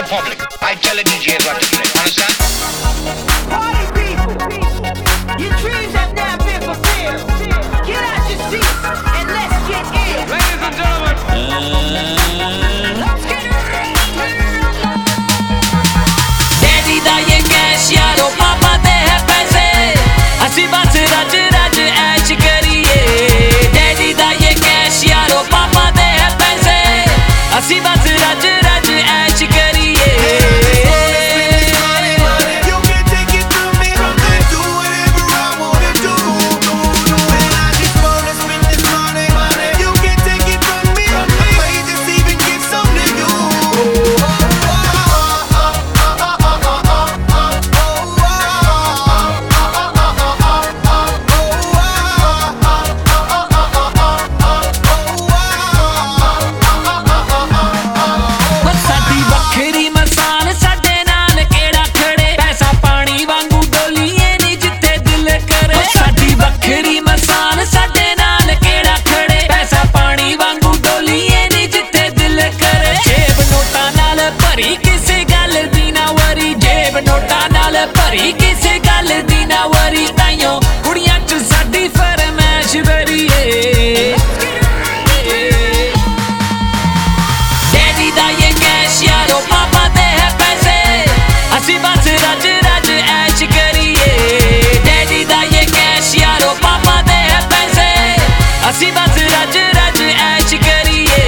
public. I tell the DJs what to play. Understand? Party people, your dreams have now been fulfilled. Get out your seats and let's get in. Ladies and gentlemen. Let's get in. Daddy da ye cash yaro papa de hai paise asi bas raj raj ऐश करिए Daddy da ye cash yaro papa de hai paise asi bas raj raj ऐश करिए भरी किसे गल दी ना worry ताइयों कुड़ियां च साडी फरमैश भरीए daddy दा ये कैश यारो पापा दे है पैसे असी बस रज रज ऐश करिए डैडी दा ये कैश यारो पापा दे है पैसे असी बस रज रज ऐश करिए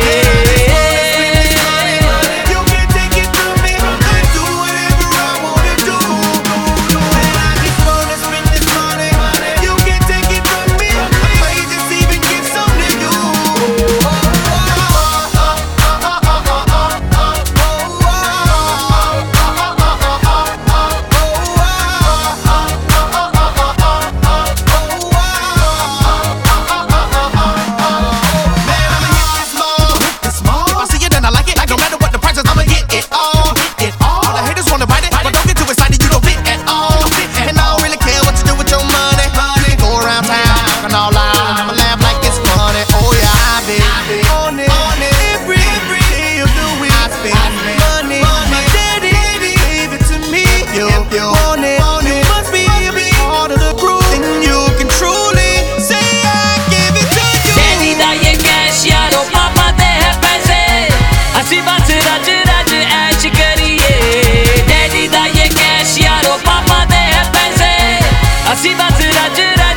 असी बस रज रज ऐश करिए डैडी दा ये कैश यारो पापा दे है पैसे असी बस रज रज